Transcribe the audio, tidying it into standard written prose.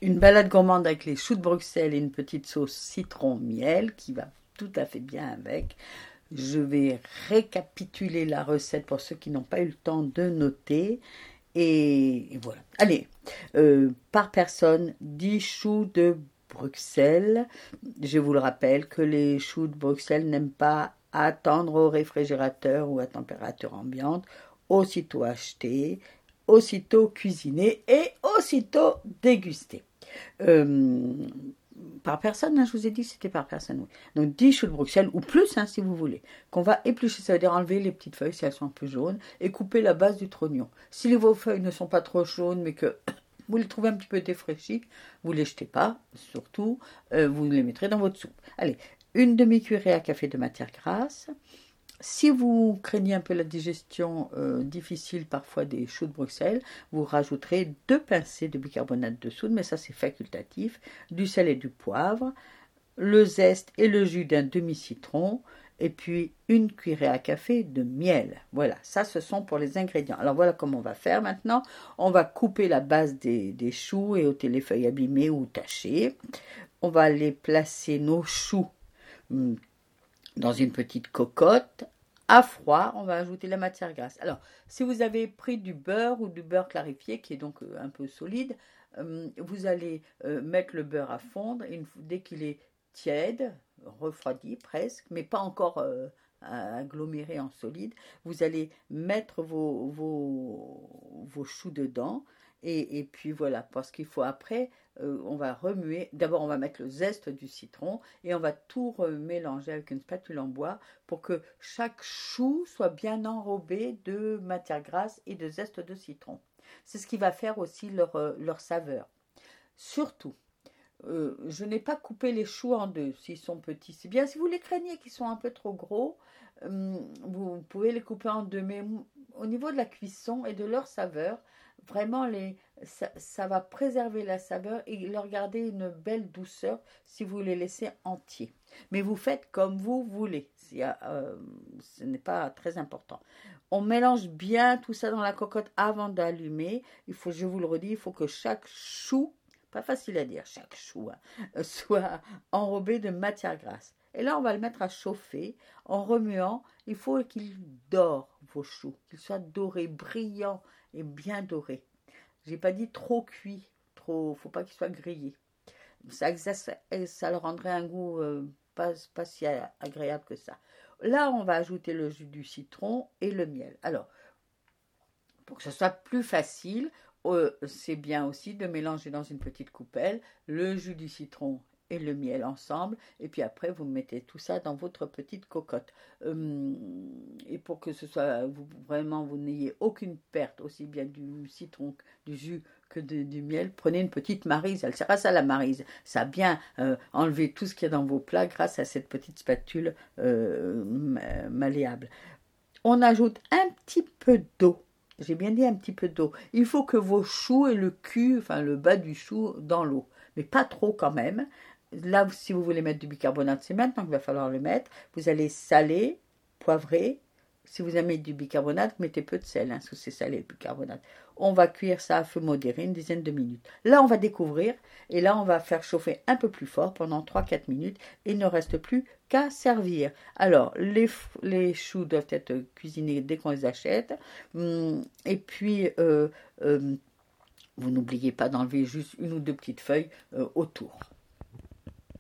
une balade gourmande avec les choux de Bruxelles et une petite sauce citron-miel qui va tout à fait bien avec. Je vais récapituler la recette pour ceux qui n'ont pas eu le temps de noter. Et voilà. Allez, par personne, 10 choux de Bruxelles. Je vous le rappelle que les choux de Bruxelles n'aiment pas attendre au réfrigérateur ou à température ambiante. Aussitôt acheté, aussitôt cuisiné et aussitôt dégusté. Euh, Par personne, hein, je vous ai dit que c'était par personne. Oui. Donc 10 choux de Bruxelles ou plus hein, si vous voulez. Qu'on va éplucher, ça veut dire enlever les petites feuilles si elles sont un peu jaunes et couper la base du trognon. Si vos feuilles ne sont pas trop jaunes mais que vous les trouvez un petit peu défraîchies, vous ne les jetez pas, surtout, vous les mettrez dans votre soupe. Allez, une demi-cuillerée à café de matière grasse. Si vous craignez un peu la digestion difficile parfois des choux de Bruxelles, vous rajouterez 2 pincées de bicarbonate de soude, mais ça c'est facultatif, du sel et du poivre, le zeste et le jus d'un demi-citron, et puis une cuillerée à café de miel. Voilà, ça ce sont pour les ingrédients. Alors voilà comment on va faire maintenant. On va couper la base des choux et ôter les feuilles abîmées ou tachées. On va les placer, nos choux, dans une petite cocotte. À froid, on va ajouter la matière grasse. Alors, si vous avez pris du beurre ou du beurre clarifié, qui est donc un peu solide, vous allez mettre le beurre à fondre. Dès qu'il est tiède, refroidi presque, mais pas encore aggloméré en solide, vous allez mettre vos choux dedans. Et puis voilà, parce qu'il faut après, on va remuer. D'abord, on va mettre le zeste du citron et on va tout mélanger avec une spatule en bois pour que chaque chou soit bien enrobé de matière grasse et de zeste de citron. C'est ce qui va faire aussi leur saveur. Surtout, je n'ai pas coupé les choux en deux s'ils sont petits. C'est bien si vous les craignez qu'ils sont un peu trop gros, vous pouvez les couper en deux. Mais au niveau de la cuisson et de leur saveur, vraiment ça va préserver la saveur et leur garder une belle douceur si vous les laissez entiers. Mais vous faites comme vous voulez. Ce n'est pas très important. On mélange bien tout ça dans la cocotte avant d'allumer. Je vous le redis, il faut que chaque chou, pas facile à dire, chaque chou, soit enrobé de matière grasse. Et là, on va le mettre à chauffer en remuant. Il faut qu'il dore, vos choux, qu'ils soient dorés, brillants et bien dorés. J'ai pas dit trop cuit, faut pas qu'ils soient grillés. Ça leur rendrait un goût pas si agréable que ça. Là, on va ajouter le jus du citron et le miel. Alors, pour que ce soit plus facile, c'est bien aussi de mélanger dans une petite coupelle le jus du citron et le miel ensemble, et puis après vous mettez tout ça dans votre petite cocotte. Et pour que ce soit vraiment vous n'ayez aucune perte, aussi bien du citron, du jus que du miel, prenez une petite maryse. Elle sert à ça la maryse. Ça a bien enlevé tout ce qu'il y a dans vos plats grâce à cette petite spatule malléable. On ajoute un petit peu d'eau. J'ai bien dit un petit peu d'eau. Il faut que vos choux aient le cul, enfin le bas du chou dans l'eau. Mais pas trop quand même. Là, si vous voulez mettre du bicarbonate, c'est maintenant qu'il va falloir le mettre. Vous allez saler, poivrer. Si vous aimez du bicarbonate, mettez peu de sel, parce que c'est salé le bicarbonate. On va cuire ça à feu modéré une dizaine de minutes. Là, on va découvrir. Et là, on va faire chauffer un peu plus fort pendant 3-4 minutes. Et il ne reste plus qu'à servir. Alors, les choux doivent être cuisinés dès qu'on les achète. Et puis, vous n'oubliez pas d'enlever juste une ou deux petites feuilles autour.